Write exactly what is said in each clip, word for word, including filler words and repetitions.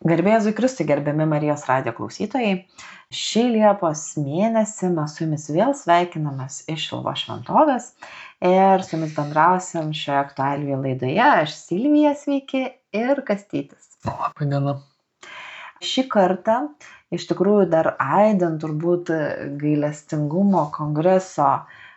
Garbė Jėzui Kristui, gerbiami Marijos radijo klausytojai. Šį Liepos mėnesį mes su jumis vėl sveikinamės iš Šiluvos šventovės ir su jumis bendrausim šioje aktualijų laidoje. Aš Silvija, sveiki, ir Kastytis. Labą dieną. Šį kartą, iš tikrųjų dar aidant turbūt gailestingumo kongreso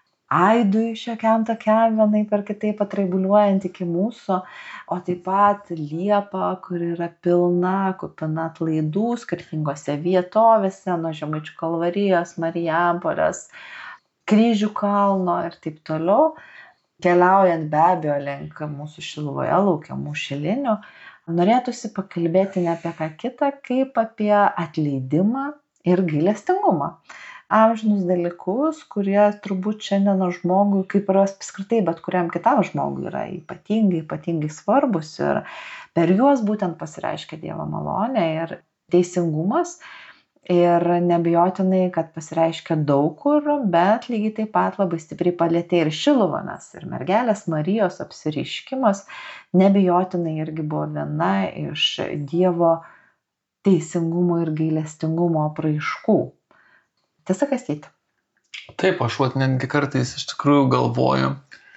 aidui šiokiam tokiam vienaip ar kitaip atraibuliuojant iki mūsų, o taip pat Liepa, kuri yra pilna, kupina atlaidų skirtingose vietovėse, nuo Žemaičių Kalvarijos, Marijampolės, Kryžių kalno ir taip toliau, keliaujant be abejo link mūsų Šiluvoje laukiamų šilinių, norėtųsi pakalbėti ne apie ką kitą, kaip apie atleidimą ir gailestingumą. Amžinus dalykus, kurie turbūt šiandienos žmogui, kaip ir apskritai bet kuriam kitam žmogui, yra ypatingai, ypatingai svarbus ir per juos būtent pasireiškia Dievo malonė ir teisingumas. Ir neabejotinai, kad pasireiškia daug kur, bet lygiai taip pat labai stipriai palietė ir Šiluvą, nes ir mergelės Marijos apsireiškimas neabejotinai irgi buvo viena iš Dievo teisingumo ir gailestingumo apraiškų. Tiesa, Kastyti? Taip, aš vat netgi kartais iš tikrųjų galvoju,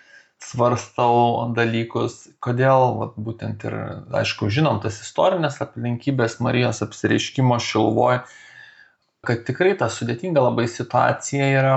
svarstau dalykus, kodėl vat, būtent ir, aišku, žinom tas istorinės aplinkybės Marijos apsireiškimo Šiluvoje, kad tikrai ta sudėtinga labai situacija yra.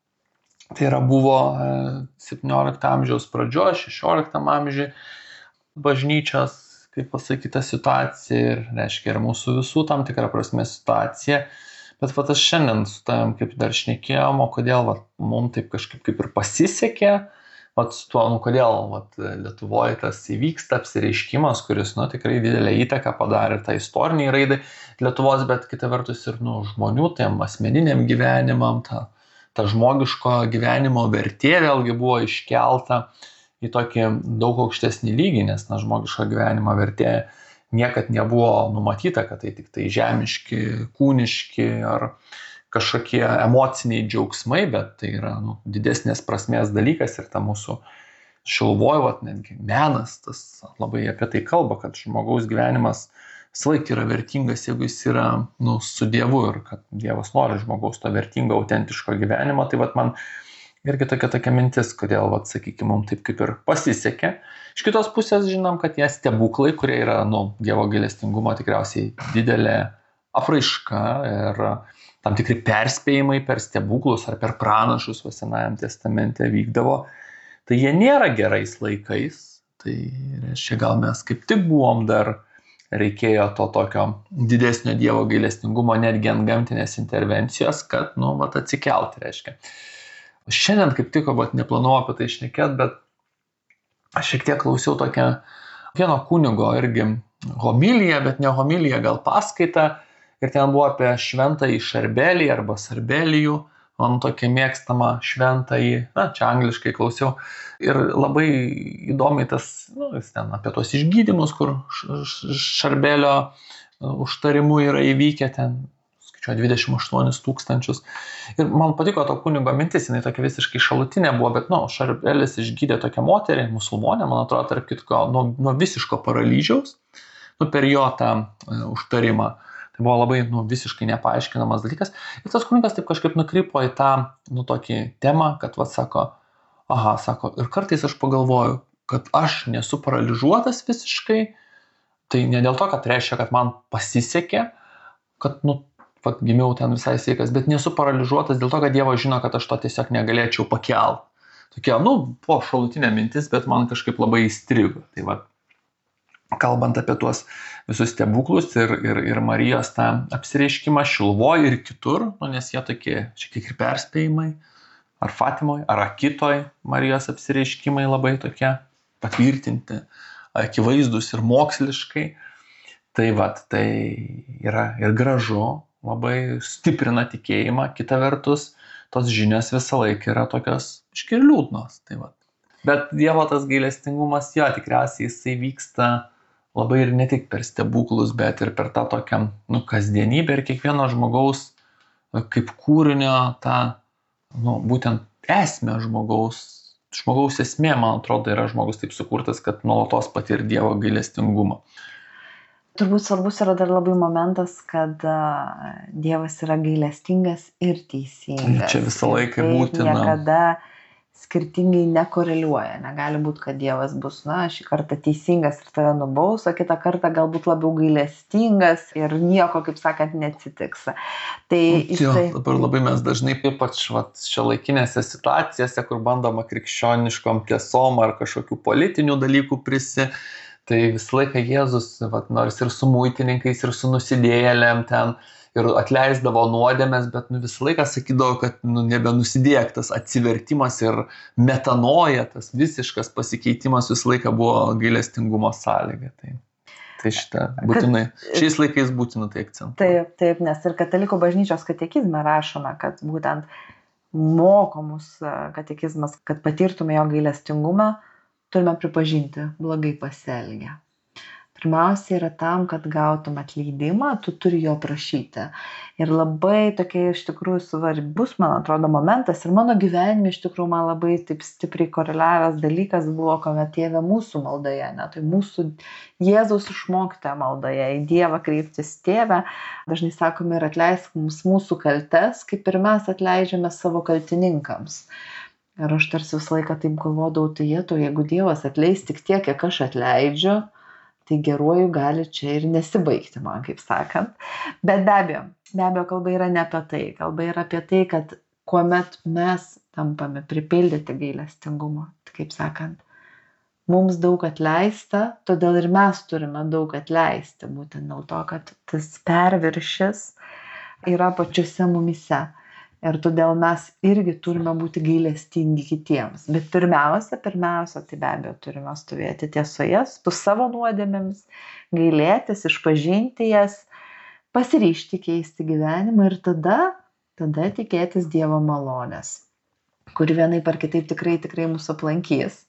Tai yra buvo septyniolikto amžiaus pradžioje, šešioliktam amžiuje bažnyčios, kaip pasakyta, situacija ir, reiškia, ir mūsų visų tam tikrą prasme situacija. Bet vat aš šiandien su tavim kaip dar šnekėjom, o kodėl vat, mums taip kažkaip kaip ir pasisekė, vat su tuo, nu kodėl vat, Lietuvoje tas įvyksta apsireiškimas, kuris nu, tikrai didelę įtaką padarė tą istoriniai raidai Lietuvos, bet kita vertus ir nu, žmonių, tiem asmeniniam gyvenimam, ta, ta žmogiško gyvenimo vertė vėlgi buvo iškelta į tokį daug aukštesnį lygį, nes na, žmogiško gyvenimo vertė niekad nebuvo numatyta, kad tai tik tai žemiški, kūniški ar kažkokie emociniai džiaugsmai, bet tai yra nu, didesnės prasmės dalykas ir ta mūsų Šiluvoje, vat, netgi menas, tas labai apie tai kalba, kad žmogaus gyvenimas visąlaik yra vertingas, jeigu jis yra nu, su Dievu ir kad Dievas nori žmogaus to vertingo, autentiško gyvenimo, tai vat, man irgi tokia tokia mintis, kodėl, vat, sakykime, mums taip kaip ir pasisekė. Iš kitos pusės žinom, kad jie stebuklai, kurie yra nu, Dievo gailestingumo tikriausiai didelė apraiška ir tam tikri perspėjimai per stebuklus ar per pranašus Senajam testamente vykdavo, tai jie nėra gerais laikais. Tai reiškia, gal mes kaip tik buvom dar reikėjo to tokio didesnio Dievo gailestingumo netgi ant gamtinės intervencijos, kad nu, vat, atsikelti reiškia. Šiandien kaip tik, vat, neplanuoju apie tai šnekėti, bet aš šiek tiek klausiau tokią vieno kunigo irgi homiliją, bet ne homiliją, gal paskaitą. Ir ten buvo apie šventąjį Šarbelį arba Sarbelijų, man tokia mėgstama šventąjį, na, čia angliškai klausiau. Ir labai įdomiai tas, nu, jis ten apie tos išgydymus, kur Šarbelio užtarimu yra įvykę ten. dvidešimt aštuonis tūkstančius. Ir man patiko to kunigo mintis, jinai tokia visiškai šalutinė buvo, bet, nu, Šarbelis išgydė tokią moterį, musulmonę, man atrodo, tarp kitko, nuo, nuo visiško paralyžiaus, nu, per jo tą uh, užtarimą. Tai buvo labai, nu, visiškai nepaaiškinamas dalykas. Ir tas kunigas taip kažkaip nukrypo į tą, nu, tokį temą, kad, va, sako, aha, sako, ir kartais aš pagalvoju, kad aš nesu paralyžiuotas visiškai, tai ne dėl to, kad reiškia, kad man pasisekė, kad, nu, pat gimiau ten visai sveikas, bet nesu paralyžiuotas dėl to, kad Dievas žino, kad aš to tiesiog negalėčiau pakelti. Tokia, nu, po šalutinė mintis, bet man kažkaip labai įstrigo. Tai va, kalbant apie tuos visus stebuklus ir, ir, ir Marijos tą apsireiškimą Šiluvoje ir kitur, nu, nes jie tokie šiek tiek ir perspėjimai, ar Fatimoje, ar Akitoje Marijos apsireiškimai labai tokie patvirtinti, akivaizdus ir moksliškai. Tai va, tai yra ir gražu, labai stiprina tikėjimą, kita vertus, tos žinios visą laiką yra tokios iški ir liūdnos. Tai va. Bet Dievo tas gailestingumas, jo, tikriausiai jisai vyksta labai ir ne tik per stebuklus, bet ir per tą tokią nu, kasdienybę ir kiekvieno žmogaus kaip kūrinio tą, nu, būtent esmę žmogaus. Žmogaus esmė, man atrodo, yra žmogus taip sukurtas, kad nuolatos patir Dievo gailestingumą. Turbūt svarbus yra dar labai momentas, kad Dievas yra gailestingas ir teisingas. Čia visą laiką ir būtina. Niekada skirtingai nekoreliuoja. Negali būti, kad Dievas bus, na, šį kartą teisingas ir tave nubaus, o kitą kartą galbūt labiau gailestingas ir nieko, kaip sakant, neatsitiks. Tai jisai... Jo, tai... dabar labai mes dažnai, ypač šiuolaikinėse situacijose, kur bandoma krikščioniškom tiesom ar kažkokių politinių dalykų prisi, tai visą laiką Jėzus, vat, nors ir su muitininkais, ir su nusidėjėlėm ten, ir atleisdavo nuodėmes, bet nu, visą laiką sakydavo, kad nu, nebenusidėk, tas atsivertimas ir metanoja, tas visiškas pasikeitimas visą laiką buvo gailestingumo sąlyga. Tai, tai šitą būtinai, kad, šiais laikais būtina tai akcentuoti. Taip, taip, nes ir katalikų bažnyčios katekizme rašoma, kad būtent mokomus katekizmas, kad patirtume jo gailestingumą, turime pripažinti blogai pasielgę. Pirmiausia yra tam, kad gautum atleidimą, tu turi jo prašyti. Ir labai tokia iš tikrųjų svarbus, man atrodo, momentas ir mano gyvenime iš tikrųjų man labai taip stipriai koreliavęs dalykas buvo, kuomet Tėve mūsų maldoje, ne, tai mūsų Jėzaus išmokta maldoje, į Dievą kreiptis Tėve, dažnai sakome ir atleisk mums mūsų kaltes, kaip ir mes atleidžiame savo kaltininkams. Ir aš tarsi visą laiką taip galvodavau, tai jėto, jeigu Dievas atleis tik tiek, kiek aš atleidžiu, tai geruoju gali čia ir nesibaigti man, kaip sakant. Bet be abejo, be abejo, kalba yra ne apie tai. Kalba yra apie tai, kad kuomet mes tampame pripildyti gailestingumo, kaip sakant, mums daug atleista, todėl ir mes turime daug atleisti, būtent dėl to, kad tas perviršis yra pačiuose mumise. Ir todėl mes irgi turime būti gailestingi kitiems. Bet pirmiausia, pirmiausia, tai be abejo turime stovėti tiesoje su savo nuodėmėmis, gailėtis, išpažinti jas, pasiryžti keisti gyvenimą ir tada, tada tikėtis Dievo malonės, kuri vienaip ar kitaip tikrai, tikrai mūsų aplankys.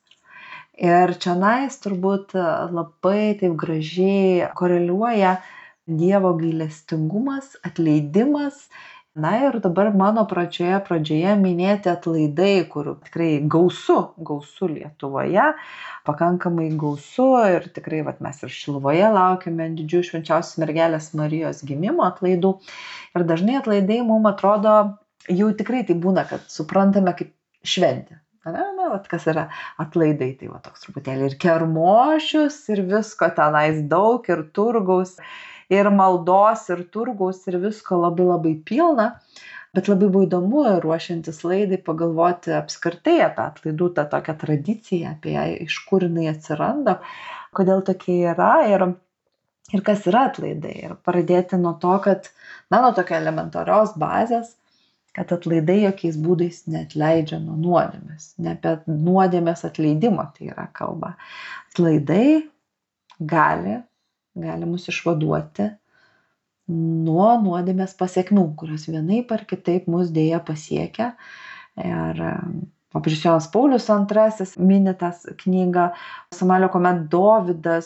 Ir čionais turbūt labai taip gražiai koreliuoja Dievo gailestingumas, atleidimas. Na ir dabar mano pradžioje, pradžioje minėti atlaidai, kur tikrai gausu, gausu Lietuvoje, pakankamai gausu ir tikrai vat, mes ir Šiluvoje laukiame didžių švenčiausios mergelės Marijos gimimo atlaidų. Ir dažnai atlaidai mums atrodo, jau tikrai tai būna, kad suprantame kaip šventę. Na, na, vat, kas yra atlaidai, tai va, toks truputėlį ir kermošius, ir visko tenais daug, ir turgaus. Ir maldos, ir turgaus, ir visko labai labai pilna, bet labai buvo įdomu ruošiantis laidai pagalvoti apskritai apie atlaidų tą tokią tradiciją, apie ją, iš kur jinai atsiranda, kodėl tokia yra ir, ir kas yra atlaidai. Ir pradėti nuo to, kad, na, nuo tokio elementarios bazės, kad atlaidai jokiais būdais neatleidžia nuo nuodėmės, ne apie nuodėmės atleidimo tai yra kalba. Atlaidai gali gali mus išvaduoti nuo nuodėmės pasekmių, kurios vienaip ar kitaip mus dėja pasiekia. Ir popiežius Jonas Paulius antrasis mini tas knygą Samuelio, kuomet Dovydas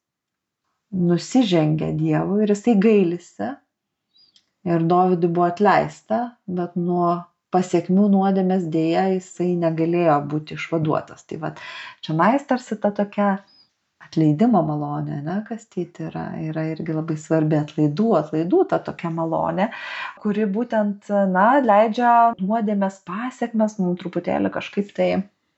nusižengia Dievui ir jisai gailisi. Ir Dovydui buvo atleista, bet nuo pasiekmių nuodėmės dėja jisai negalėjo būti išvaduotas. Tai vat, čia nais tarsi ta tokia atleidimo malonė, ne, kas tai yra, yra irgi labai svarbi atlaidų, atlaidų ta tokia malonė, kuri būtent, na, leidžia nuodėmės pasiekmes mums truputėlį kažkaip tai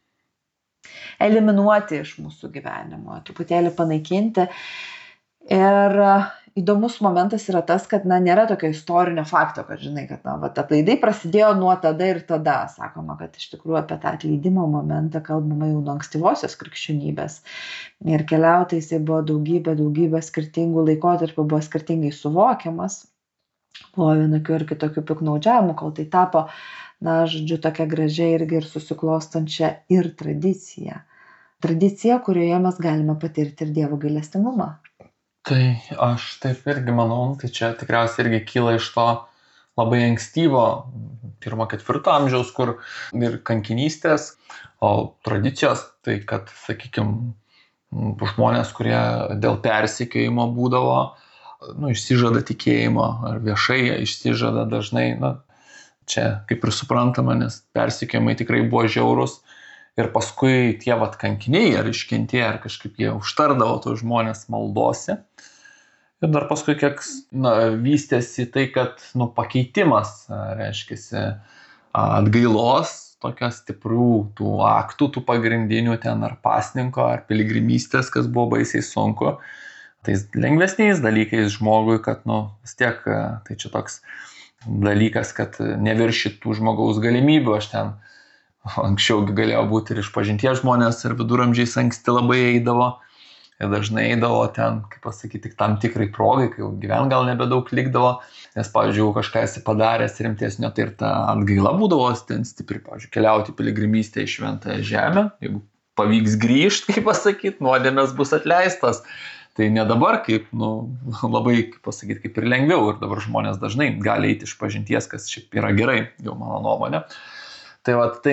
eliminuoti iš mūsų gyvenimo, truputėlį panaikinti. Ir įdomus momentas yra tas, kad, na, nėra tokio istorinio fakto, kad, žinai, kad, na, vat, atlaidai prasidėjo nuo tada ir tada. Sakoma, kad iš tikrųjų apie tą atleidimo momentą kalbama jau nuo ankstyvosios krikščionybės. Ir keliautojai jisai buvo daugybė, daugybė skirtingų laikotarpių, buvo skirtingai suvokiamas. Buvo vienokių ir kitokių piknaudžiavimų, kol tai tapo, na, žodžiu, tokia gražia irgi ir susiklostančia ir tradicija. Tradicija, kurioje mes galime patirti ir Dievo gailestingumą. Tai aš taip irgi manau, tai čia tikriausiai irgi kyla iš to labai ankstyvo pirmo ketvirto amžiaus, kur ir kankinystės, o tradicijos, tai kad, sakykime, žmonės, kurie dėl persekiojimo būdavo, nu, išsižada tikėjimo ar viešai išsižada dažnai, na, čia kaip ir suprantama, nes persekiojimai tikrai buvo žiaurus. Ir paskui tie vat kankiniai ar iškentėję, ar kažkaip jie užtardavo tos žmonės maldose. Ir dar paskui kiek na, vystėsi tai, kad nu, pakeitimas, reiškia, atgailos, tokios stiprių tų aktų, tų pagrindinių ten ar pasninko, ar piligrimystės, kas buvo baisiai sunku. Tais lengvesniais dalykais žmogui, kad nu, vis tiek tai čia toks dalykas, kad neviršytų žmogaus galimybių. Aš ten anksčiau galėjo būti ir išpažinties žmonės, ir viduramžiais anksti labai eidavo. Ir dažnai eidavo ten, kaip pasakyti, tik tam tikrai progai, kai jau gyven gal nebedaug likdavo. Nes, pavyzdžiui, kažką esi padaręs rimtesnio, tai ir ta atgaila būdavo ten stipri. Pavyzdžiui, keliauti piligrimystę į šventąją žemę. Jeigu pavyks grįžti, kaip pasakyti, nuodėmės bus atleistas. Tai ne dabar, kaip, nu, labai, kaip pasakyti, kaip ir lengviau. Ir dabar žmonės dažnai gali eiti iš pažinties, kas šiaip yra gerai, jau mano nuomonė. Tai va, tai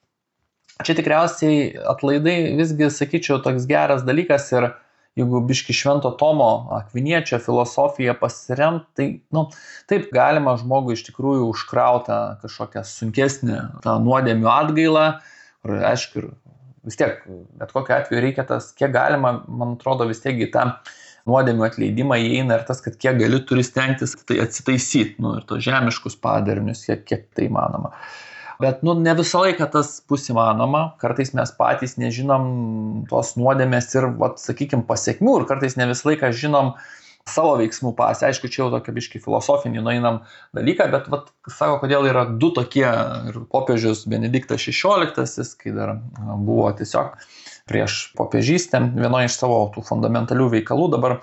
čia tikriausiai atlaidai visgi, sakyčiau, toks geras dalykas ir jeigu biški Švento Tomo Akviniečio filosofiją pasiremt, tai, nu, taip galima žmogui iš tikrųjų užkrautą kažkokią sunkesnį tą nuodėmių atgailą. Ir, aišku, vis tiek, bet kokiu atveju reikia tas, kiek galima, man atrodo, vis tiek į tą nuodėmių atleidimą įeina ir tas, kad kiek gali turi stengtis tai atsitaisyti, nu, ir tos žemiškus padarinius, kiek, kiek tai įmanoma. Bet nu, ne visą laiką tas bus įmanoma, kartais mes patys nežinom tos nuodėmės ir, vat, sakykime, pasiekmių ir kartais ne visą laiką žinom savo veiksmų pasę. Aišku, čia jau tokia biški filosofinį nueinam dalyką, bet vat, sako, kodėl yra du tokie ir popiežius Benediktas šešioliktasis, kai dar buvo tiesiog prieš popiežystę, vienoje iš savo tų fundamentalių veikalų dabar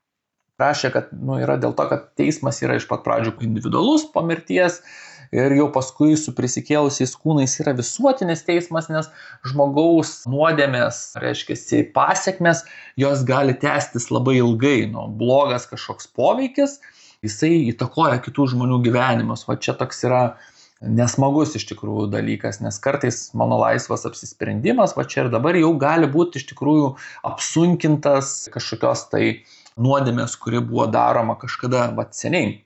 rašė, kad nu, yra dėl to, kad teismas yra iš pat pradžių individualus po mirties, ir jau paskui su prisikėlusiais kūnais yra visuotinis teismas, nes žmogaus nuodėmės, reiškia, pasiekmes, jos gali tęstis labai ilgai. Nu, blogas kažkoks poveikis, jisai įtakoja kitų žmonių gyvenimus. Va čia toks yra nesmagus iš tikrųjų dalykas, nes kartais mano laisvas apsisprendimas, va čia ir dabar jau gali būti iš tikrųjų apsunkintas kažkokios tai nuodėmės, kuri buvo daroma kažkada va seniai,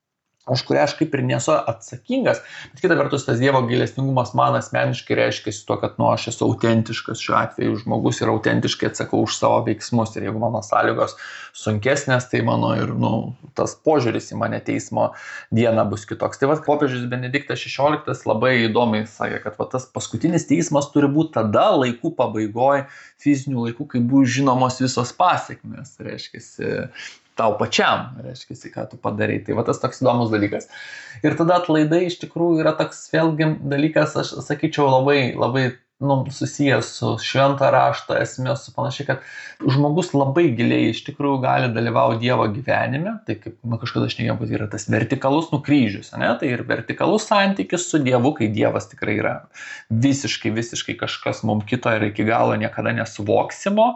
už kurią aš kaip ir nesu atsakingas, bet kita vertus tas Dievo gailestingumas man asmeniškai reiškia to, kad nu, aš esu autentiškas šiuo atveju žmogus ir autentiškai atsakau už savo veiksmus ir jeigu mano sąlygos sunkesnės, tai mano ir nu, tas požiūris į mane teismo dieną bus kitoks. Tai va, popiežius Benediktas šešioliktas labai įdomiai sakė, kad va, tas paskutinis teismas turi būti tada laikų pabaigoje, fizinių laikų, kai bus žinomos visos pasiekmes, reiškia, tau pačiam, reiškia, ką tu padarai. Tai va tas toks įdomus dalykas. Ir tada atlaidai iš tikrųjų yra toks vėlgi dalykas, aš sakyčiau, labai, labai nu, susijęs su švento rašto esmė, su panašiai, kad žmogus labai giliai iš tikrųjų gali dalyvauti Dievo gyvenime. Tai kaip nu, kažkada aš negiau, kad yra tas vertikalus nukryžius, ne? Tai ir vertikalus santykis su Dievu, kai Dievas tikrai yra visiškai, visiškai kažkas mums kito ir iki galo niekada nesuvoksimo.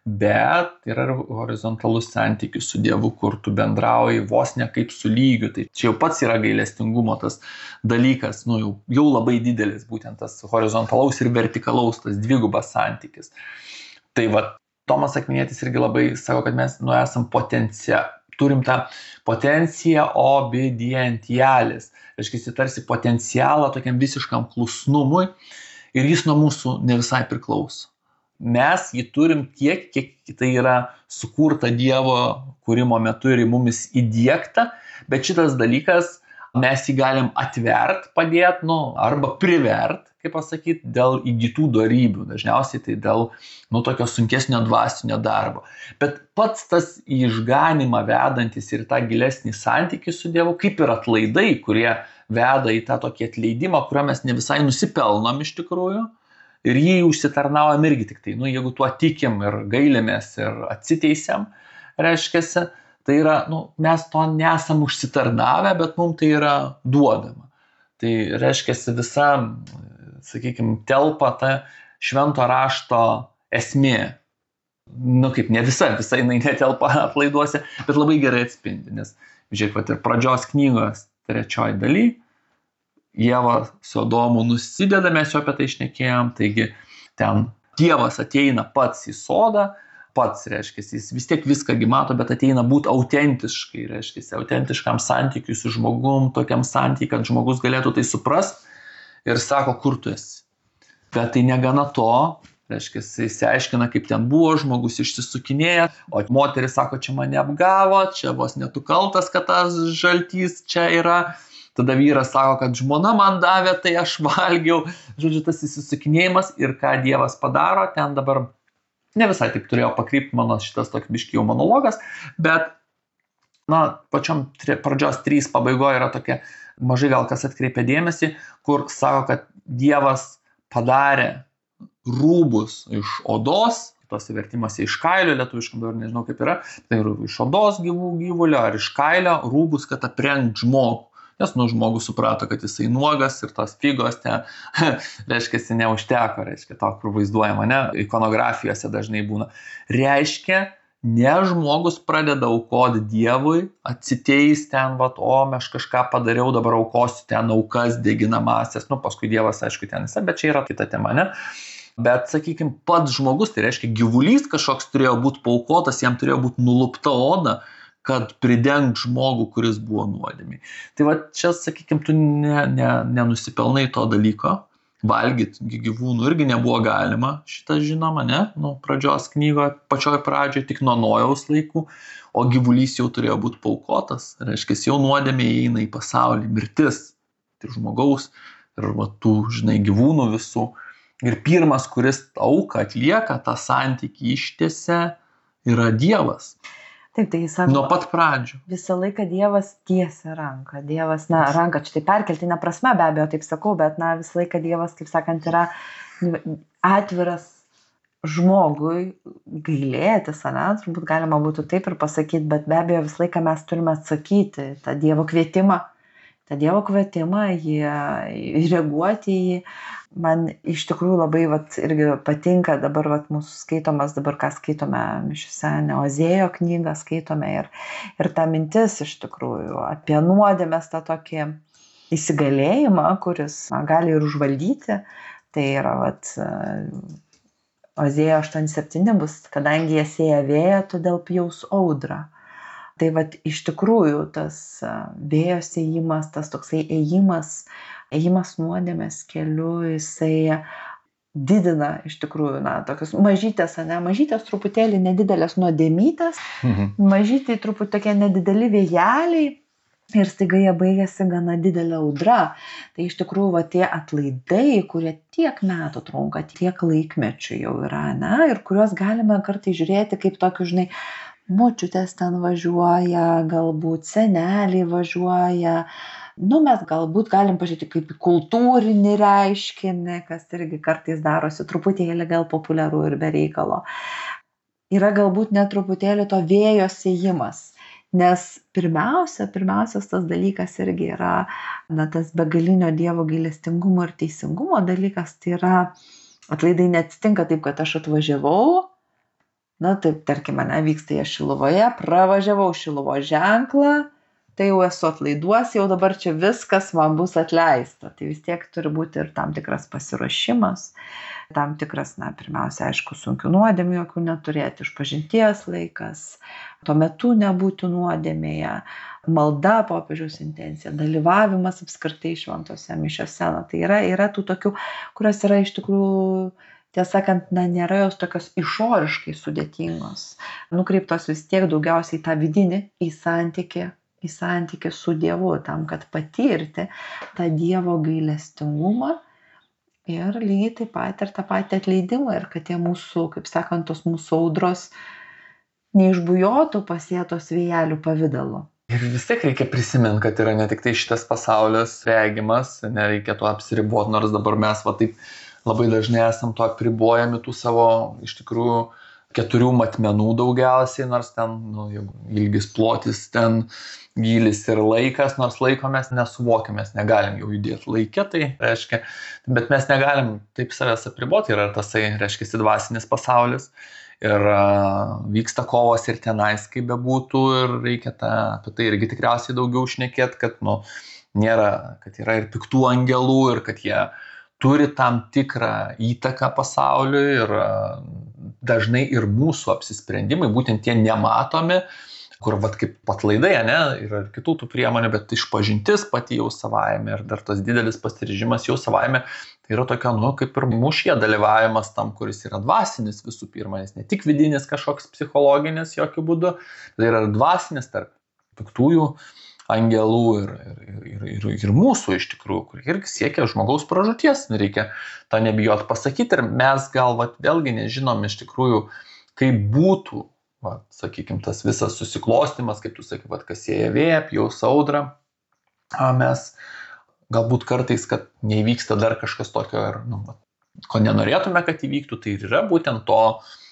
Bet yra ir horizontalus santykis su Dievu, kur tu bendrauji vos ne kaip su lygiu. Tai čia jau pats yra gailestingumo tas dalykas, nu, jau, jau labai didelis, būtent tas horizontalaus ir vertikalaus, tas dvigubas santykis. Tai va, Tomas Akvinietis irgi labai sako, kad mes nu, esam potencija, turim tą potenciją obedientialis. Reiškia, tarsi potencialą tokiam visiškam klusnumui ir jis nuo mūsų ne visai priklauso. Mes jį turim tiek, kiek tai yra sukurta Dievo kūrimo metu ir mumis įdiegta, bet šitas dalykas mes jį galim atvert, padėt, nu, arba privert, kaip pasakyti, dėl įgytų dorybių, dažniausiai tai dėl nu, tokio sunkesnio dvasinio darbo. Bet pats tas į išganimą vedantis ir tą gilesnį santykį su Dievu, kaip ir atlaidai, kurie veda į tą tokį atleidimą, kurio mes ne visai nusipelnom iš tikrųjų. Ir jį užsitarnaujam irgi tik tai, nu, jeigu tuo tikim ir gailimės ir atsiteisiam, reiškiasi, tai yra, nu, mes to nesam užsitarnavę, bet mums tai yra duodama. Tai reiškiasi visa, sakykime, telpa ta švento rašto esmė. Nu, kaip ne visa, visa jinai netelpa atlaiduose, bet labai gerai atspindi, nes, žiūrėk, vat, ir pradžios knygos trečioji daly, Ieva su Adomu nusideda, mes jau apie tai šnekėjom, taigi ten Dievas ateina pats į sodą, pats, reiškia, jis vis tiek viską mato, bet ateina būti autentiškai, reiškia, autentiškam santykiui su žmogum, tokiam santykiui, kad žmogus galėtų tai suprast ir sako, kur tu esi. Bet tai negana to, reiškia, jis įsiaiškina, kaip ten buvo, žmogus išsisukinėja, o moteris sako, čia mane apgavo, čia vos netu kaltas, kad tas žaltys čia yra. Tada vyras sako, kad žmona man davė, tai aš valgiau. Žodžiu, tas įsisukinėjimas ir ką Dievas padaro, ten dabar ne visai taip turėjo pakrypti mano šitas toks biški jau monologas, bet na, pačiom pradžios trys pabaigoje yra tokia, mažai gal kas atkreipia dėmesį, kur sako, kad Dievas padarė rūbus iš odos, tose vertimuose iš kailio, lietuviškam dabar nežinau kaip yra, tai iš odos gyvų gyvulio ar iš kailio rūbus, kad aprengt žmogų. Nes, nu, žmogus suprato, kad jisai nuogas ir tos figos ten, reiškia, neužteko, reiškia, to, kur vaizduojama, ne, ikonografijose dažnai būna. Reiškia, ne žmogus pradeda aukoti Dievui, atsiteis ten, vat, o, aš kažką padariau, dabar aukosiu ten aukas deginamasias, nu, paskui Dievas, aišku, ten visą, bet čia yra kita tema, ne? Bet, sakykime, pats žmogus, tai reiškia, gyvulys kažkoks turėjo būti paukotas, jam turėjo būti nulupta oda, kad pridengt žmogų, kuris buvo nuodėmiai. Tai va, čia, sakykime, tu ne, ne, nenusipelnai to dalyko. Valgyti gyvūnų irgi nebuvo galima, šitą žinoma, ne? Nu, pradžios knygoje, pačioj pradžioje, tik nuo Nojaus laikų, o gyvulys jau turėjo būti paukotas. Reiškia, jau nuodėmė įeina į pasaulį, mirtis, tai žmogaus ir va, tų, žinai, gyvūnų visų. Ir pirmas, kuris auką atlieka, tą santykį ištiesia, yra Dievas. Taip, tai jis sako, nuo pat pradžių. Visą laiką Dievas tiesia ranką. Dievas, na, ranką čia tai perkeltinė prasme, be abejo, taip sakau, bet, na, visą laiką Dievas, kaip sakant, yra atviras žmogui gailėtis, ane, turbūt galima būtų taip ir pasakyti, bet be abejo visą laiką mes turime atsakyti tą Dievo kvietimą, tą Dievo kvietimą, jį reaguoti į jį. Man iš tikrųjų labai vat, irgi patinka dabar vat, mūsų skaitomas, dabar ką skaitome mišiose, ne Ozėjo knygą skaitome ir, ir ta mintis iš tikrųjų apie nuodėmės tą tokį įsigalėjimą, kuris na, gali ir užvaldyti. Tai yra vat, Ozėjo aštuoni septyni bus, kadangi jie sėja vėją, todėl pjaus audrą. Tai vat, iš tikrųjų tas vėjo sėjimas, tas toksai ėjimas, ėjimas nuodėmės keliu, jisai didina iš tikrųjų, na, tokius mažytės, ne, mažytės truputėlį nedidelės nuodėmytės, mhm. mažytai truputį tokie nedideli vėjeliai ir staiga jie baigėsi gana didelė audra. Tai iš tikrųjų va, tie atlaidai, kurie tiek metų trunka, tiek laikmečių jau yra, ne, ir kuriuos galime kartais žiūrėti kaip tokius, žinai, močiutės ten važiuoja, galbūt seneliai važiuoja. Nu, mes galbūt galim pažiūrėti kaip kultūrinį reiškinį, kas irgi kartais darosi truputėlį gal populiaru ir be reikalo. Yra galbūt net truputėlį to vėjo sėjimas, nes pirmiausia, pirmiausias tas dalykas irgi yra, na, tas begalinio Dievo gailestingumo ir teisingumo dalykas, tai yra atlaidai neatsitinka taip, kad aš atvažiavau, na, taip, tarkime, ne, vyksta jie Šiluvoje, pravažiavau Šiluvos ženklą, tai jau esu atlaiduos, jau dabar čia viskas man bus atleista. Tai vis tiek turi būti ir tam tikras pasiruošimas, tam tikras, na, pirmiausia, aišku, sunkių nuodėmių, jokių neturėti, išpažinties laikas, tuo metu nebūti nuodėmėje, malda, popiežiaus intencija, dalyvavimas apskritai šventose mišiose. Na, tai yra, yra tų tokių, kurios yra iš tikrųjų, tiesą sakant, na, nėra jos tokios išoriškai sudėtingos, nukreiptos vis tiek daugiausiai tą vidinį, į santykį, į santykį su Dievu, tam, kad patirti tą Dievo gailestingumą ir lygiai taip pat ir tą patį atleidimą ir kad tie mūsų, kaip sakant, tos mūsų audros neišbujotų pasėtos vėjelių pavidalu. Ir vis tiek reikia prisiminti, kad yra ne tik tai šitas pasaulis regimas, nereikia to apsiriboti, nors dabar mes va taip labai dažnai esam to apribojami tų savo iš tikrųjų keturių matmenų daugiausiai, nors ten, nu, ilgis, plotis, ten gylis ir laikas, nors laiko mes nesuvokiam, mes negalim jau judėti laike, tai reiškia, bet mes negalim taip savęs apriboti, yra tasai, reiškia, dvasinis pasaulis ir uh, vyksta kovos ir tenais, kaip bebūtų, ir reikia tą, apie tai irgi tikriausiai daugiau šnekėti, kad, nu, nėra, kad yra ir piktų angelų ir kad jie turi tam tikrą įtaką pasauliui ir dažnai ir mūsų apsisprendimai, būtent tie nematomi, kur vat kaip patlaidai, ne, yra ir kitų tų priemonių, bet išpažintis pati jau savaime ir dar tas didelis pasiryžimas jau savaime, tai yra tokia, nu, kaip ir mūšyje dalyvavimas tam, kuris yra dvasinis visų pirma, nes ne tik vidinis kažkoks psichologinis jokių būdų, tai yra dvasinis tarp piktųjų angelų ir, ir, ir, ir, ir mūsų iš tikrųjų, kur irgi siekia žmogaus pražūties, reikia tą nebijot pasakyti ir mes gal vat, vėlgi nežinom iš tikrųjų, kaip būtų, vat, sakykime, tas visas susiklostimas, kaip tu sakai, vat, kas sieja vėją, pjaus audrą, mes galbūt kartais, kad neįvyksta dar kažkas tokio, ir, nu, vat, ko nenorėtume, kad įvyktų, tai ir yra būtent to,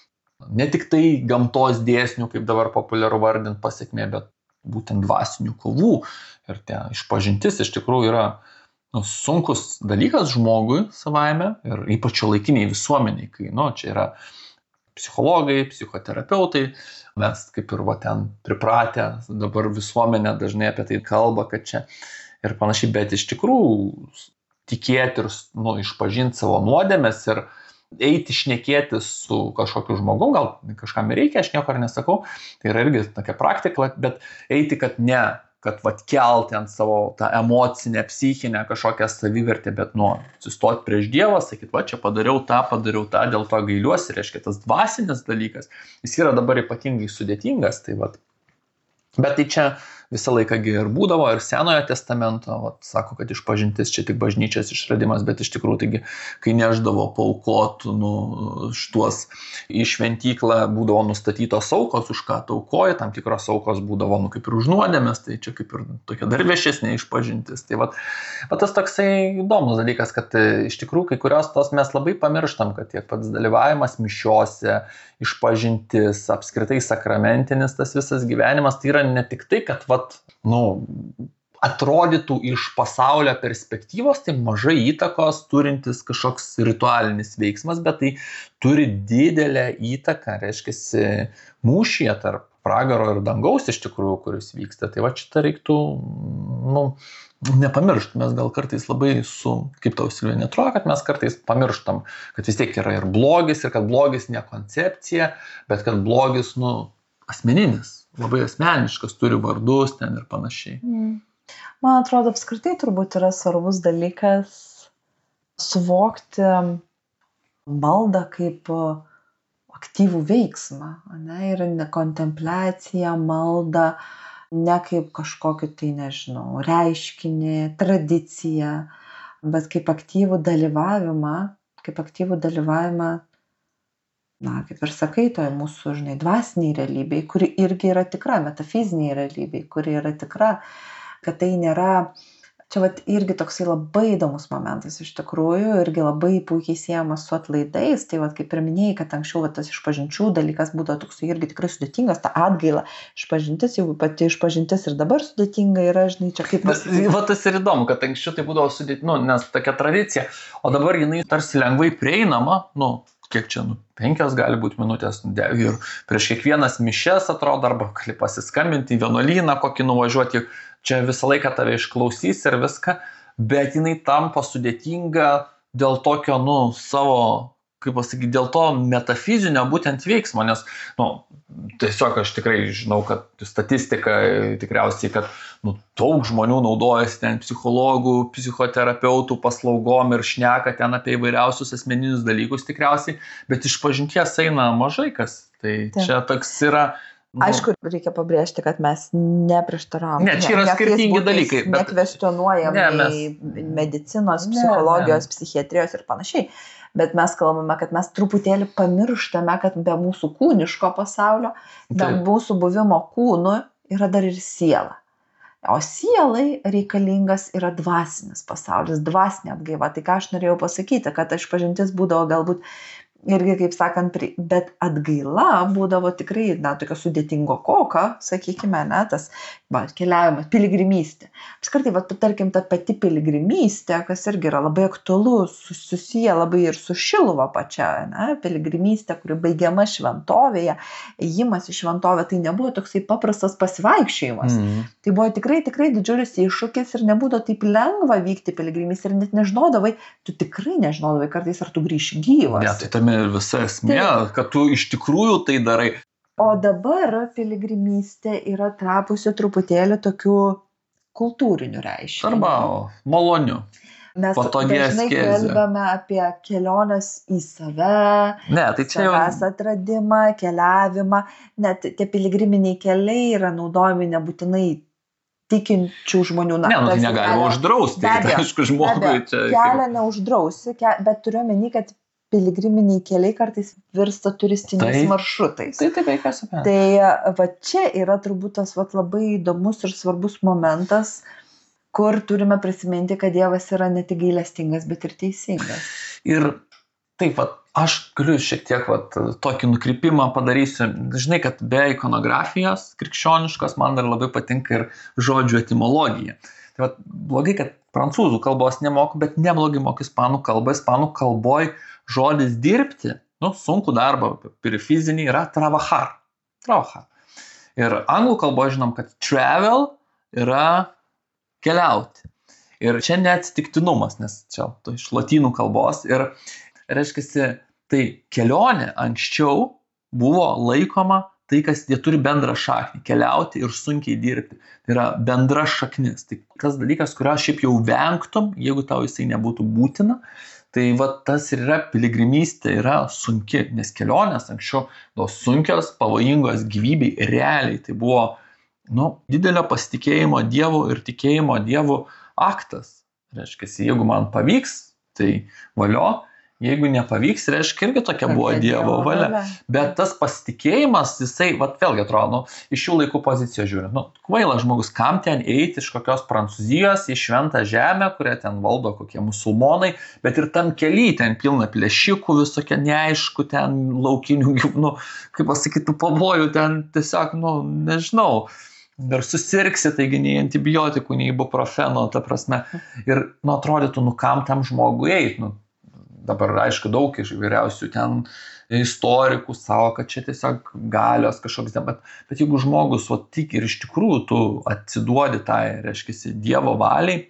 ne tik tai gamtos dėsnių, kaip dabar populiaru vardint pasiekmė, bet būtent dvasinių kovų ir tie išpažintis iš tikrųjų yra nu, sunkus dalykas žmogui savaime ir ypač laikiniai visuomeniai, kai nu, čia yra psichologai, psichoterapeutai, mes kaip ir va, ten pripratę, dabar visuomenė dažnai apie tai kalba, kad čia ir panašiai, bet iš tikrųjų tikėti ir nu, išpažinti savo nuodėmes ir eiti šnekėtis su kažkokiu žmogum, gal kažkam reikia, aš nieko ir nesakau, tai yra irgi tokia praktika, bet eiti, kad ne, kad vat kelti ant savo tą emocinę, psichinę kažkokią savivertę, bet nu, atsistoti prieš Dievą, sakyti, va čia padariau tą, padariau tą, dėl to gailiuosi, reiškia tas dvasinis dalykas, jis yra dabar ypatingai sudėtingas, tai vat. Bet tai čia visą laiką ir būdavo ir Senojo testamento, vat, sako, kad išpažintis čia tik bažnyčios išradimas, bet iš tikrųjų, taigi, kai neždavo paukotų, nu, šituos į šventyklą būdavo nustatytos aukos, už ką taukoja, tam tikros aukos būdavo, nu, kaip ir už nuodėmes, tai čia kaip ir tokia dar viešesnė išpažintis. Tai vat, vat tas toksai įdomus dalykas, kad iš tikrųjų, kai kurios tos mes labai pamirštam, kad tiek pats dalyvavimas mišiose, išpažintis, apskritai sakramentinis tas visas gyvenimas, tai yra ne tik tai, kad vat, nu, atrodytų iš pasaulio perspektyvos, tai mažai įtakos turintis kažkoks ritualinis veiksmas, bet tai turi didelę įtaką, reiškiasi, mūšyje tarp pragaro ir dangaus iš tikrųjų, kuris vyksta. Tai va šitą reiktų, nu, nepamiršti. Mes gal kartais labai su, kaip tau Silvija, netrodo, kad mes kartais pamirštam, kad vis tiek yra ir blogis, ir kad blogis ne koncepcija, bet kad blogis, nu, asmeninis, labai asmeniškas, turi vardus ten ir panašiai. Mm. Man atrodo, apskritai turbūt yra svarbus dalykas suvokti maldą kaip aktyvų veiksmą, ne, ir ne kontempliacija, malda, ne kaip kažkokį tai, nežinau, reiškinį, tradiciją, bet kaip aktyvų dalyvavimą, kaip aktyvų dalyvavimą, na, kaip ir sakai, toje mūsų, žinai, dvasiniai realybei, kuri irgi yra tikra, metafiziniai realybei, kuri yra tikra, kad tai nėra, čia vat irgi toksai labai įdomus momentas iš tikrųjų, irgi labai puikiai siejamas su atlaidais, tai vat kaip ir minėjai, kad anksčiau vat tas išpažinčių dalykas būdavo toksai irgi tikrai sudėtingas, ta atgaila, išpažintis, jau pati išpažintis ir dabar sudėtinga yra, žinai, čia kaip... Bet, va tas ir įdomu, kad anksčiau tai būdavo sudėtinga, nu, nes tokia tradicija, o dabar jinai tarsi lengvai prieinama, nu, kiek čia, nu, penkios gali būti minutės, ir prieš kiekvienas mišes atrodo, arba gali pasiskambinti į vienuolyną, kokį nuvažiuoti, čia visą laiką tave išklausys ir viską, bet jinai tampa sudėtinga dėl tokio, nu, savo, kaip pasakyti, dėl to metafizinio būtent veiksmo, nes, nu, tiesiog aš tikrai žinau, kad statistika tikriausiai, kad, nu, daug žmonių naudojasi ten psichologų, psichoterapeutų paslaugom ir šneka ten apie įvairiausius asmeninius dalykus tikriausiai, bet išpažinties eina mažai kas, tai Taip. Čia toks yra... Nu, aišku, reikia pabrėžti, kad mes neprieštaravom. Ne, čia yra skirtingi dalykai. Bet... Nekvestionuojam ne, mes... nei medicinos, psichologijos, ne, ne. psichiatrijos ir panašiai. Bet mes kalbame, kad mes truputėlį pamirštame, kad be mūsų kūniško pasaulio, be Taip. Mūsų buvimo kūnų yra dar ir siela. O sielai reikalingas yra dvasinis pasaulis, dvasinė atgaiva. Tai ką aš norėjau pasakyti, kad išpažintis būdavo galbūt irgi, kaip sakant, bet atgaila būdavo tikrai, na, tokio sudėtingo koka, sakykime, ne, tas, va, keliavimas, piligrimystė. Apskritai, va, tarkim, ta pati piligrimystė, kas irgi yra labai aktualu, susiję labai ir su Šiluva pačia, ne, piligrimystė, kuri baigiama šventovėje, ėjimas į šventovę, tai nebuvo toksai paprastas pasivaikščiojimas. Mm. Tai buvo tikrai, tikrai didžiulis iššūkis ir nebūdavo taip lengva vykti piligrimystę ir net nežinodavai, tu tikrai nežinodavai kartais, ar tu grįši gyvas. Ja, tai tame ir visa esmė, kad tu iš tikrųjų tai darai. O dabar piligrimystė yra tapusi truputėlį tokiu kultūriniu reiškiniu. Arba maloniu. Mes dažnai kalbame apie keliones į save, ne, tai čia jau... savęs atradimą, keliavimą. Net tie piligriminiai keliai yra naudojami nebūtinai tikinčių žmonių. Na, ne, nu, tai negalima uždrausti. Tai, aišku, žmogui čia... Kelią neuždrausi, ke... bet turiu omeny, kad piligriminiai keliai kartais virsta turistiniais tai, maršrutais. Tai taip veikiausiai. Tai va čia yra turbūt tas va, labai įdomus ir svarbus momentas, kur turime prisiminti, kad Dievas yra ne tik gailestingas, bet ir teisingas. Ir taip, va, aš galiu šiek tiek va, tokį nukrypimą padarysiu. Žinai, kad be ikonografijos krikščioniškos man dar labai patinka ir žodžių etimologija. Tai va, blogai, kad prancūzų kalbos nemoku, bet neblogai moku ispanų kalbą. Ispanų kalboj žodis dirbti, nu, sunku darbą, ir fizinį yra trabajar. Trabajar. Ir anglų kalboje žinom, kad travel yra keliauti. Ir čia neatsitiktinumas, nes čia to iš lotynų kalbos. Ir reiškia, tai kelionė anksčiau buvo laikoma tai, kas jie turi bendrą šaknį, keliauti ir sunkiai dirbti. Tai yra bendra šaknis. Tai tas dalykas, kurio šiaip jau vengtum, jeigu tau jisai nebūtų būtina. Tai va tas ir yra piligrimystė, yra sunki, nes kelionės anksčiau buvo sunkios, pavojingos gyvybei, realiai tai buvo nu, didelio pasitikėjimo Dievu ir tikėjimo Dievu aktas. Reiškia, jeigu man pavyks, tai valio, jeigu nepavyks, reiškia, irgi tokia buvo Dievo valia. Bet tas pasitikėjimas, jisai, vat vėlgi atrodo, nu, iš šių laikų pozicijos žiūrint, nu, kvailas žmogus, kam ten eiti iš kokios Prancūzijos į šventą žemę, kurią ten valdo kokie musulmonai, bet ir tam kely ten pilna plėšikų, visokia neaišku, ten laukinių gyvūnų, kaip pasakytų, pavojų, ten tiesiog, nu, nežinau, ir susirgsi, taigi nei antibiotikų, nei ibuprofeno, ta prasme. Ir, nu, atrodytų, nu, kam tam žmogui eiti, nu, dabar, aišku, daug iš vyriausių ten istorikų savo, kad čia tiesiog galios kažkoks, bet, bet jeigu žmogus o tik ir iš tikrųjų tu atsiduodi tai, reiškia, Dievo valiai,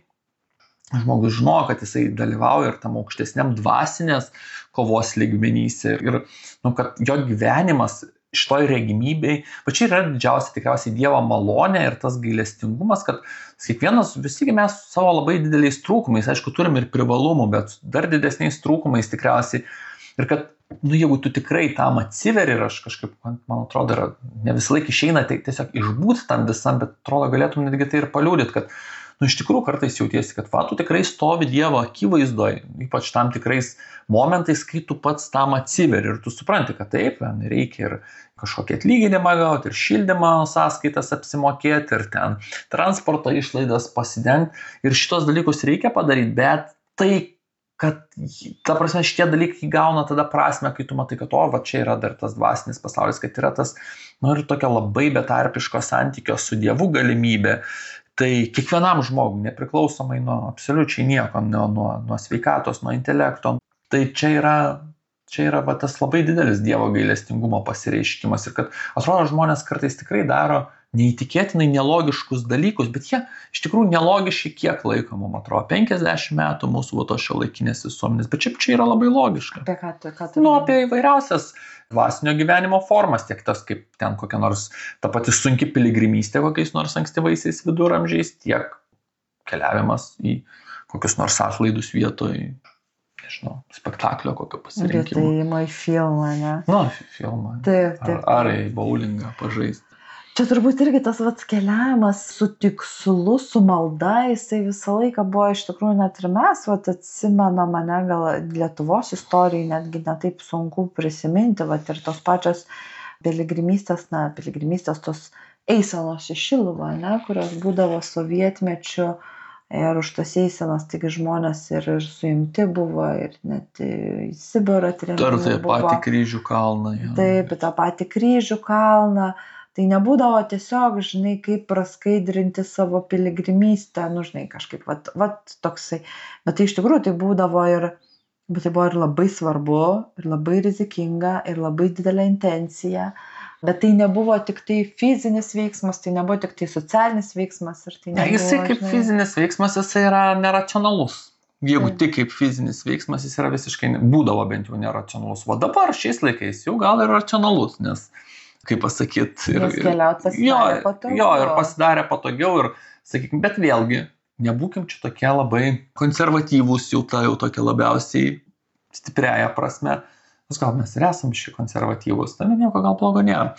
žmogus žino, kad jisai dalyvauja ir tam aukštesniam dvasinės kovos lygmenyse ir, ir nu, kad jo gyvenimas šitoj regimybei, va čia yra didžiausia tikriausiai Dievo malonė ir tas gailestingumas, kad kiekvienas, visi mes savo labai dideliais trūkumais, aišku, turim ir privalumų, bet dar didesniais trūkumais tikriausiai. Ir kad, nu, jeigu tu tikrai tam atsiveri ir aš kažkaip, man atrodo, yra, ne visą laiką išeina tai tiesiog išbūti tam visam, bet atrodo, galėtum netgi tai ir paliūdyti, kad, nu, iš tikrųjų kartais jautiesi, kad va, tu tikrai stovi Dievo akivaizdoj, ypač tam tikrais momentais, kai tu pats tam atsiveri ir tu supranti, kad taip, reikia ir kažkokį atlyginimą gauti, ir šildymą sąskaitas apsimokėti, ir ten transporto išlaidas pasidengti, ir šitos dalykus reikia padaryti, bet tai, kad, ta prasme, šitie dalykai gauna tada prasme, kai tu matai, kad o, va, čia yra dar tas dvasinis pasaulis, kad yra tas, nu, ir tokia labai betarpiško santykio su Dievu galimybė. Tai kiekvienam žmogui, nepriklausomai nuo absoliučiai nieko, nuo, nuo, nuo sveikatos, nuo intelekto, tai čia yra, čia yra va, tas labai didelis Dievo gailestingumo pasireiškimas ir kad atrodo žmonės kartais tikrai daro neįtikėtinai nelogiškus dalykus, bet jie iš tikrųjų nelogiški kiek laiko, mums atrodo, penkiasdešimt metų mūsų va, to šiuolaikinės visuomenės, bet šiaip čia yra labai logiška. Apie ką tu, ką tu? Nu, apie įvairiausias dvasinio gyvenimo formas, tiek tas kaip ten kokia nors ta pati sunki piligrimystė kokiais nors ankstyvaisiais viduramžiais, tiek keliavimas į kokius nors atlaidus vietoj, nežinau, spektaklio kokio pasirinkimo. Vietėjimo į filmą, ne? Nu, filmą. Taip, taip. Ar, ar į bowlingą pažaisti. Čia turbūt irgi tas vat keliavimas su tikslu, su malda, jisai visą laiką buvo iš tikrųjų net ir mes, vat atsimena mane gal Lietuvos istorijai, netgi netaip sunku prisiminti, vat ir tos pačios piligrimystės, na, piligrimystės tos eisenos į Šiluvą, ne, kurios būdavo sovietmečiu ir už tas eisenas taigi žmonės ir, ir suimti buvo ir net į Sibirą tremti buvo. Ar tai patį kryžių kalną. Ja. Taip, tą patį kryžių kalną. Tai nebūdavo tiesiog, žinai, kaip praskaidrinti savo piligrimystę, nu, žinai, kažkaip, vat, vat toksai. Bet tai iš tikrųjų tai būdavo ir, bet tai buvo ir labai svarbu, ir labai rizikinga, ir labai didelė intencija. Bet tai nebuvo tik tai fizinis veiksmas, tai nebuvo tik tai socialinis veiksmas. Ir tai nebuvo, ne, jisai kaip žinai, fizinis veiksmas, jisai yra neracionalus. Jeigu tai. Tik kaip fizinis veiksmas, jis yra visiškai, būdavo bent jau neracionalus. O dabar šiais laikais jau gal ir racionalus, nes kaip pasakyti, ir, Nes keliaut pasidarė jo, patogiau. jo, ir pasidarė patogiau, ir, sakykime, bet vėlgi, nebūkim čia tokie labai konservatyvūs, jau ta jau tokia labiausiai stipriaja prasme. Nes gal mes ir esam šį konservatyvus, tame nieko gal blogo nėra.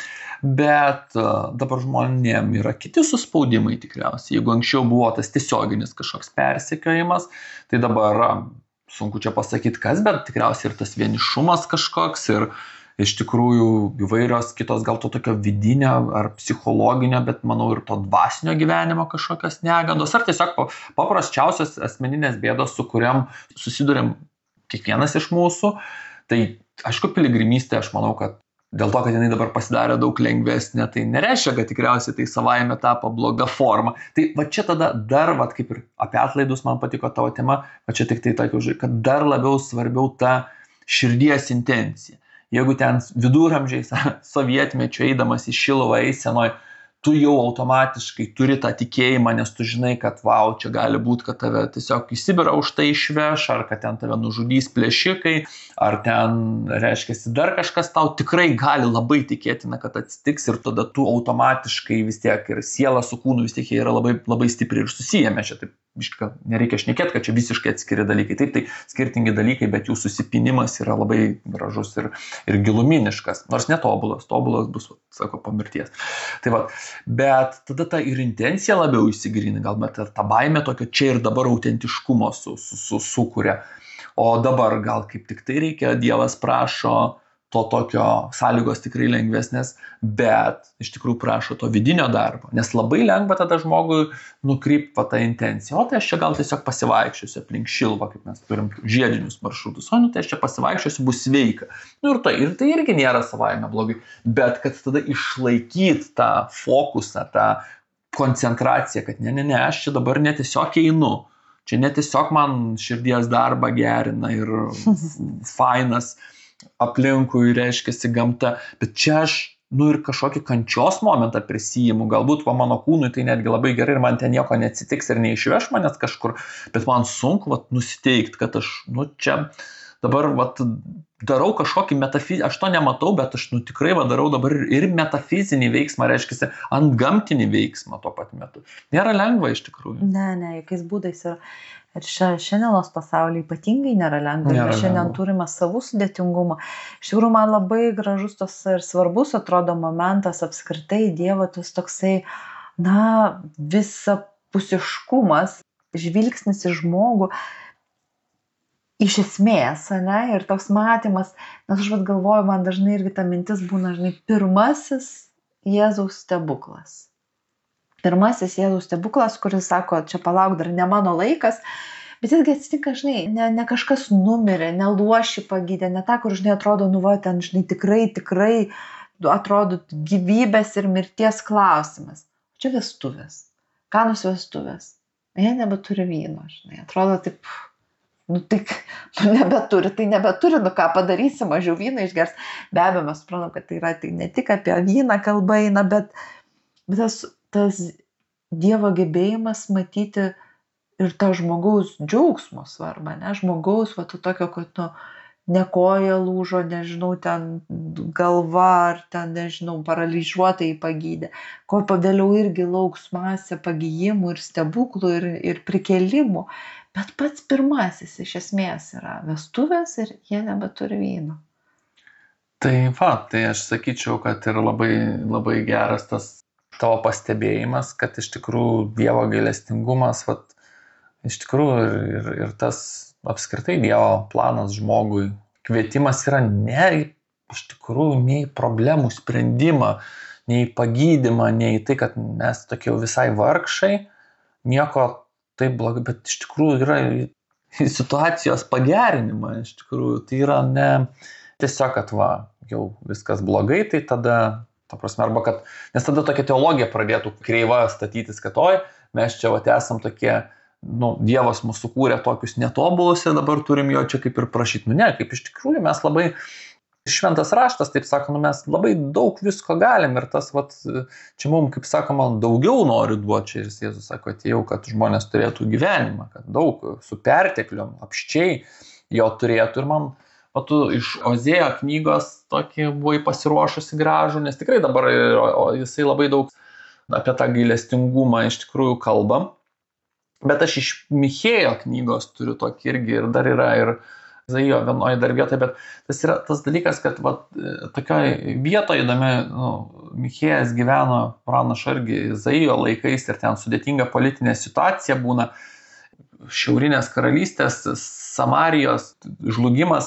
Bet uh, dabar žmonėm yra kiti suspaudimai tikriausiai. Jeigu anksčiau buvo tas tiesioginis kažkoks persekiojimas, tai dabar uh, sunku čia pasakyti kas, bet tikriausiai ir tas vienišumas kažkoks, ir iš tikrųjų įvairios kitos gal to tokio vidinio ar psichologinio, bet manau ir to dvasinio gyvenimo kažkokios negandos, ar tiesiog paprasčiausios asmeninės bėdos, su kuriam susidurėm kiekvienas iš mūsų. Tai aišku, piligrimystė, aš manau, kad dėl to, kad jinai dabar pasidarė daug lengvesnė, tai nereiškia, kad tikriausiai tai savaime tapo bloga forma. Tai va čia tada dar, va kaip ir apie atlaidus man patiko tavo tema, va čia tik tai tokiu, kad dar labiau svarbiau ta širdies intencija. Jeigu ten viduramžiais, sovietmečio eidamas į Šiluvą eisenoj, tu jau automatiškai turi tą tikėjimą, nes tu žinai, kad vau, čia gali būti, kad tave tiesiog į Sibirą už tai išveš, ar kad ten tave nužudys plėšikai, ar ten, reiškia, dar kažkas tau tikrai gali labai tikėtina, kad atsitiks, ir tada tu automatiškai vis tiek ir siela su kūnu vis tiek jie yra labai, labai stipriai ir susijęme. Čia taip, biškai, nereikia šnekėti, kad čia visiškai atskiri dalykai. Taip, tai skirtingi dalykai, bet jų susipinimas yra labai gražus ir, ir giluminiškas. Nors netobulas, tobulas bus, sako, po mirties. Tai va, bet tada ta ir intencija labiau įsigrina, galbūt ir ta baimė tokio čia ir dabar autentiškumo su, su, su, sukuria. O dabar gal kaip tik tai reikia, Dievas prašo to tokio sąlygos tikrai lengvesnės, bet iš tikrųjų prašo to vidinio darbo, nes labai lengva tada žmogui nukrypti tą intenciją. O tai aš čia gal tiesiog pasivaikščiosiu aplink Šiluvą, kaip mes turim žiedinius maršrutus, o nu tai aš čia pasivaikščiosiu, bus sveika. Nu ir tai, ir tai irgi nėra savaime blogai, bet kad tada išlaikyti tą fokusą, tą koncentraciją, kad ne, ne, ne, aš čia dabar netiesiog einu. Čia netiesiog man širdies darbą gerina ir fainas aplinkui, reiškiasi gamta, bet čia aš, nu ir kažkokį kančios momentą prisijimu, galbūt va mano kūnui tai netgi labai gerai ir man ten nieko neatsitiks ir neišveš manęs kažkur, bet man sunku vat nusiteikti, kad aš, nu čia dabar vat darau kažkokį metafizinį, aš to nematau, bet aš nu tikrai va darau dabar ir metafizinį veiksmą, reiškiasi ant gamtinį veiksmą tuo pat metu. Nėra lengva iš tikrųjų. Ne, ne, jokiais būdais ir Ir šiandienos pasaulyje ypatingai nėra lengva, nes šiandien turime savų sudėtingumą. Iš tikrųjų, man labai gražus tos ir svarbus atrodo momentas apskritai Dievo tas toksai, na, visapusiškumas, žvilgsnis į žmogų iš esmės, ne, ir toks matymas, nes aš vat galvoju, man dažnai irgi ta mintis būna, žinai, pirmasis Jėzaus stebuklas. Pirmasis Jėzaus stebuklas, kuris sako, čia palauk, dar ne mano laikas, bet jisgi atsitinka, žinai, ne, ne kažkas numirė, ne luošį pagydė, ne ta, kur, žinai, atrodo, nu va, ten, žinai, tikrai, tikrai atrodo gyvybės ir mirties klausimas. Čia vestuvės, Kanos vestuvės, jie nebeturi vyno, žinai, atrodo taip, nu tik, nu nebeturi, tai nebeturi, nu ką padarysi, mažiau vyną išgers. Be abejo, mes suprantam, kad tai yra tai ne tik apie vyną kalba eina, bet, bet tas tas Dievo gebėjimas matyti ir to žmogaus džiaugsmo svarbą, ne, žmogaus, va, to tokio, kad, nu, ne koja lūžo, nežinau, ten galva, ar ten, nežinau, paralyžiuotai pagydė, ko pavėliau irgi lauks masė pagijimų ir stebuklų ir, ir prikelimų, bet pats pirmasis iš esmės yra vestuvės ir jie nebeturi vyno. Tai va, tai aš sakyčiau, kad ir labai, labai geras tas tavo pastebėjimas, kad iš tikrųjų Dievo gailestingumas, vat, iš tikrųjų ir, ir, ir tas apskritai Dievo planas žmogui, kvietimas yra ne iš tikrųjų nei problemų sprendimą, nei pagydymą, nei tai, kad mes tokie visai vargšai, nieko taip blogai, bet iš tikrųjų yra situacijos pagerinimą, iš tikrųjų tai yra ne tiesiog, kad va, jau viskas blogai, tai tada ta prasme, arba kad, nes tada tokia teologija pradėtų kreiva statytis, kad oi, mes čia vat esam tokie, nu, Dievas mūsų kūrė tokius netobulus ir dabar turim jo čia kaip ir prašyti. Nu ne, kaip iš tikrųjų mes labai, šventas raštas, taip sako, nu mes labai daug visko galim ir tas, vat, čia mums, kaip sakoma, daugiau nori duoti, čia ir Jėzus sako, atėjau, kad žmonės turėtų gyvenimą, kad daug su perteklium, apščiai jo turėtų ir man o tu iš Ozėjo knygos tokį buvai pasiruošusi gražų, nes tikrai dabar o, jisai labai daug apie tą gailestingumą iš tikrųjų kalba. Bet aš iš Michėjo knygos turiu tokį irgi ir dar yra ir Izaijo vienoje dar vietoje, bet tas yra tas dalykas, kad va, tokioj vietoje įdomi, nu, Michėjas gyveno pranašo irgi Izaijo laikais ir ten sudėtinga politinė situacija būna, šiaurinės karalystės, Samarijos žlugimas.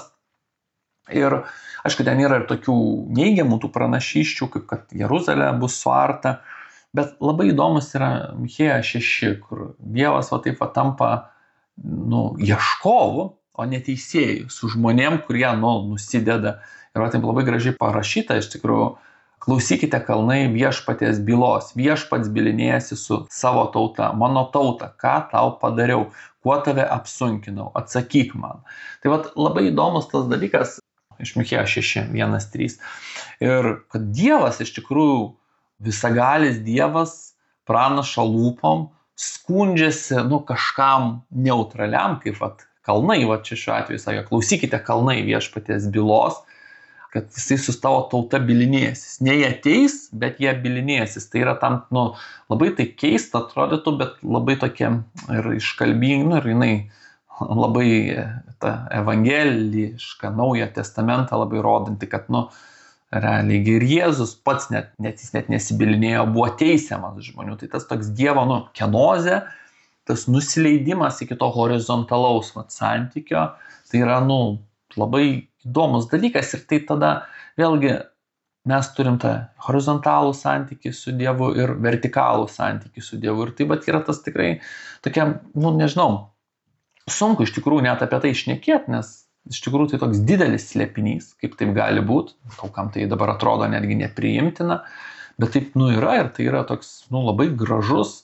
Ir aišku, ten yra ir tokių neigiamų tų pranašysčių, kaip kad Jeruzalė bus suarta. Bet labai įdomus yra Michėjo šeši, kur Dievas va taip va tampa, nu, ieškovu, o neteisėjų, su žmonėm, kurie, nu, nusideda. Ir va taip labai gražiai parašyta, iš tikrųjų, klausykite kalnai viešpaties bylos, viešpats bylinėjasi su savo tauta, mano tauta, ką tau padariau, kuo tave apsunkinau, atsakyk man. Tai va labai įdomus tas dalykas iš Michėjo šeši, vienas trys. Ir kad Dievas iš tikrųjų visagalis Dievas pranašo lūpom skundžiasi, nu, kažkam neutraliam, kaip vat, kalnai, va čia šiuo atveju sakė, klausykite kalnai viešpaties bylos, kad jisai su tavo tauta bylinėsis. Ne jie ateis, bet jie bylinėsis. Tai yra tam, nu, labai tai keista atrodytų, bet labai tokie ir iškalbingi, nu, ir jinai labai ta evangeliška naują testamentą labai rodanti, kad, nu, realiai ir Jėzus pats net, net jis net nesibylinėjo, buvo teisiamas žmonių. Tai tas toks Dievo, nu, kenozė, tas nusileidimas iki to horizontalaus vat, santykio, tai yra, nu, labai įdomus dalykas. Ir tai tada vėlgi mes turim tą horizontalų santykį su Dievu ir vertikalų santykį su Dievu. Ir tai vat yra tas tikrai tokia, nu, nežinau, sunku iš tikrųjų net apie tai šnekėti, nes iš tikrųjų tai toks didelis slėpinys, kaip taip gali būti, kam tai dabar atrodo netgi nepriimtina, bet taip, nu, yra ir tai yra toks, nu, labai gražus,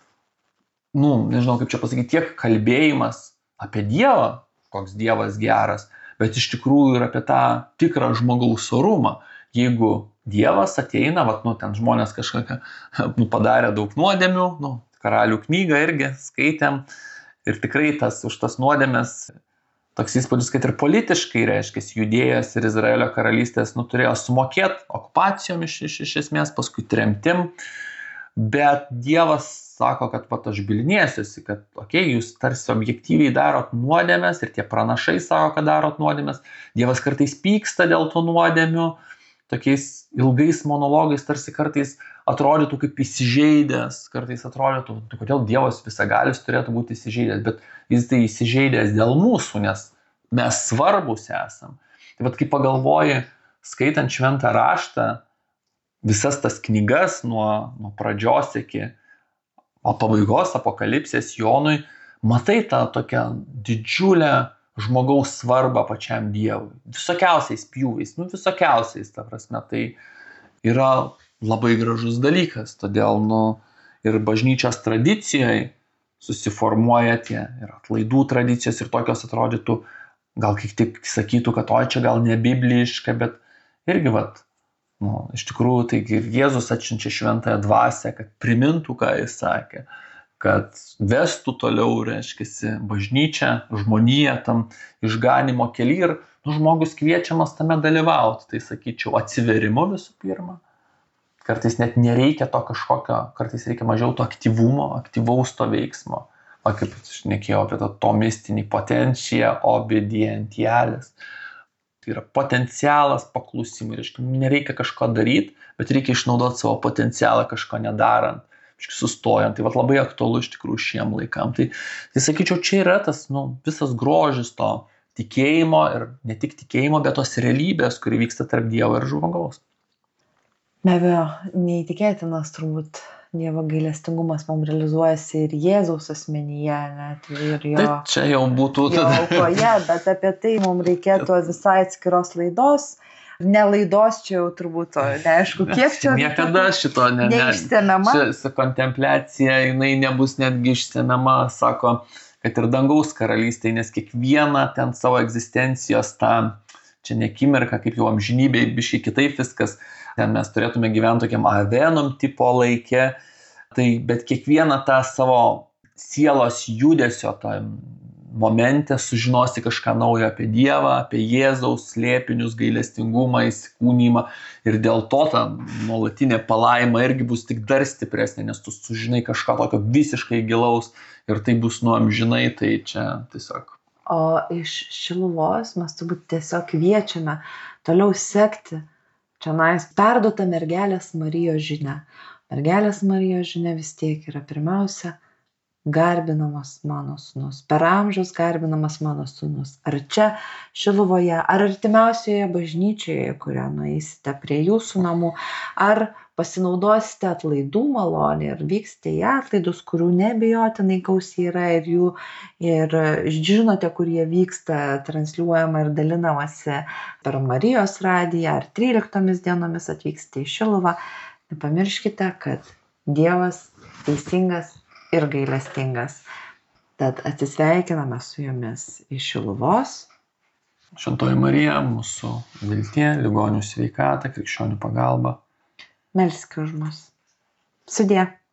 nu, nežinau kaip čia pasakyti, tiek kalbėjimas apie Dievą, koks Dievas geras, bet iš tikrųjų ir apie tą tikrą žmogaus orumą. Jeigu Dievas ateina, vat, nu, ten žmonės kažkokią, nu, padarė daug nuodėmių, nu, Karalių knygą irgi skaitėm, ir tikrai tas, už tas nuodėmes toks įspūdis, kad ir politiškai, reiškia, Judėjos ir Izraelio karalystės, nu, turėjo sumokėti okupacijom iš, iš, iš esmės, paskui tremtim, bet Dievas sako, kad pat aš bylinėsiuosi, kad, okei, okay, jūs tarsi objektyviai darot nuodėmes ir tie pranašai sako, kad darot nuodėmes, Dievas kartais pyksta dėl tų nuodėmių, tokiais ilgais monologais tarsi kartais atrodytų kaip įsižeidęs, kartais atrodytų, tai kodėl Dievas visagalis turėtų būti įsižeidęs, bet jis tai įsižeidęs dėl mūsų, nes mes svarbus esam. Tai vat kai pagalvoji, skaitant šventą raštą, visas tas knygas nuo, nuo pradžios iki pabaigos, apokalipsės Jonui, matai tą tokią didžiulę žmogaus svarbą pačiam Dievui. Visokiausiais pjūviais, nu visokiausiais, ta prasme, tai yra labai gražus dalykas, todėl, nu, ir bažnyčios tradicijoje susiformuoja tie ir atlaidų tradicijos ir tokios atrodytų, gal kaip tik sakytų, kad oi čia gal ne bibliška, bet irgi, vat, nu, iš tikrųjų, tai ir Jėzus atšinčia šventąją dvasią, kad primintų, ką jis sakė, kad vestų toliau, reiškiasi, bažnyčią, žmoniją tam išganimo kely ir, nu, žmogus kviečiamas tame dalyvauti, tai sakyčiau, atsiverimu visų pirma. Kartais net nereikia to kažkokio, kartais reikia mažiau to aktyvumo, aktyvaus to veiksmo. O kaip šnekėjau apie to, to mistinį potenciją, obedientialis. Tai yra potencialas paklusimui. Nereikia kažko daryti, bet reikia išnaudoti savo potencialą kažko nedarant, sustojant. Tai vat labai aktualu iš tikrųjų šiem laikam. Tai, tai sakyčiau, čia yra tas, nu, visas grožis to tikėjimo ir ne tik tikėjimo, bet tos realybės, kuri vyksta tarp Dievo ir žmogaus. Be abejo, neįtikėtinas turbūt Dievo gailestingumas mums realizuojasi ir Jėzaus asmenyje, net ir jo, tai čia jau būtų jo aukoje, bet apie tai mums reikėtų visai atskiros laidos. Ne laidos čia jau turbūt, o neaišku, kiek čia. Niekada šito ne, neišsemiama. Ši kontempliacija, jinai nebus netgi išsemiama, sako, kad ir dangaus karalystėje, nes kiekviena ten savo egzistencijos tą, čia ne akimirka, kaip jau amžinybėj, biškai kitaip viskas. Ten mes turėtume gyventi tokiam avenom tipo laike, tai, bet kiekvieną tą savo sielos judesio, tą momente sužinosi kažką naujo apie Dievą, apie Jėzaus slėpinius, gailestingumą, įsikūnymą ir dėl to ta nuolatinė palaima irgi bus tik dar stipresnė, nes tu sužinai kažką tokio visiškai gilaus ir tai bus nuamžinai, tai čia tiesiog. O iš Šiluvos mes turbūt tiesiog kviečiame toliau sekti čia nais perduotą mergelės Marijos žinia. Mergelės Marijos žinia vis tiek yra pirmiausia garbinamas mano sūnus, per amžius garbinamas mano sūnus. Ar čia Šiluvoje, ar artimiausioje bažnyčioje, kurią nueisite prie jūsų namų, ar pasinaudosite atlaidų malonę ir vyksite į atlaidus, kurių neabejotinai gausiai yra ir jų, ir žinote, kur jie vyksta, transliuojama ir dalinamasi per Marijos radiją, ar tryliktomis dienomis atvyksite į Šiluvą. Nepamirškite, kad Dievas teisingas ir gailestingas. Tad atsisveikiname su jumis iš Šiluvos. Šventoji Marija, mūsų viltie, ligonių sveikata, krikščionių pagalba. Melskite už mus. Sudie.